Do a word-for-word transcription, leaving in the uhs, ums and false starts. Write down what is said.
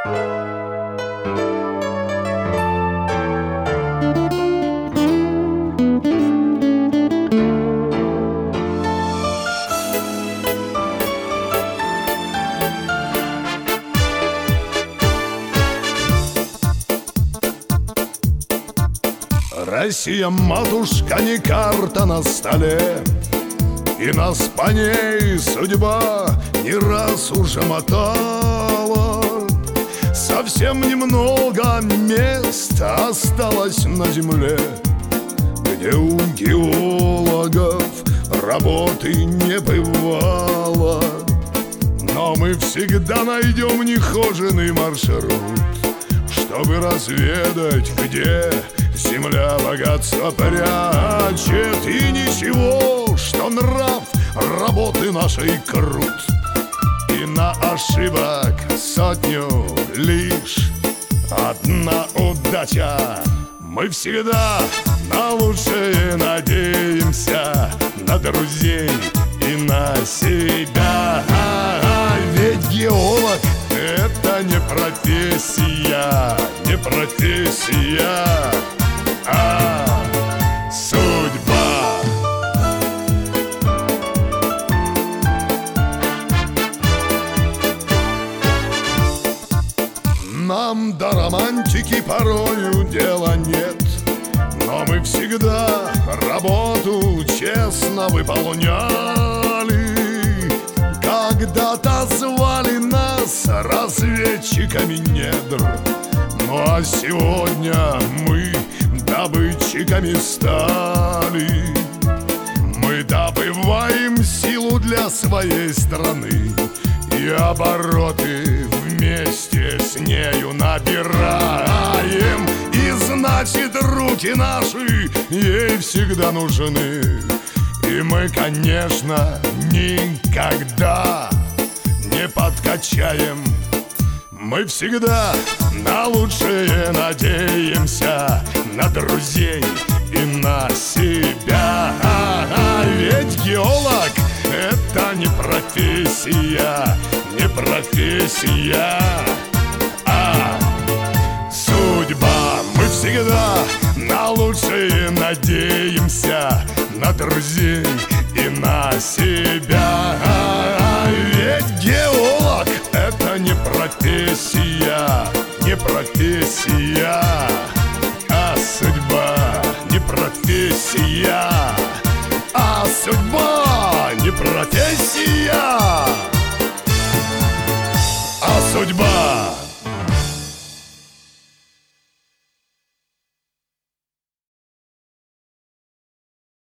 Россия, матушка, не карта на столе, и нас по ней судьба не раз уже мотала. Совсем немного места осталось на земле, где у геологов работы не бывало. Но мы всегда найдем нехоженный маршрут, чтобы разведать, где земля богатство прячет. И ничего, что нрав работы нашей крут, и на ошибок сотню лишь одна удача. Мы всегда на лучшее надеемся, на друзей и на себя. Ведь геолог — это не профессия, не профессия, а судьба. Нам до романтики порою дела нет, но мы всегда работу честно выполняли. Когда-то звали нас разведчиками недр, ну а сегодня мы добытчиками стали. Мы добываем силу для своей страны и обороты вместе с нею набираем. И значит, руки наши ей всегда нужны. И мы, конечно, никогда не подкачаем. Мы всегда на лучшее надеемся, на друзей и на себя. Ведь геолог — это не профессия, не профессия, а судьба. Мы всегда на лучшее надеемся, на друзей и на себя. Ведь геолог — это не профессия, не профессия, а судьба. Не профессия, а судьба. Не профессия, а судьба.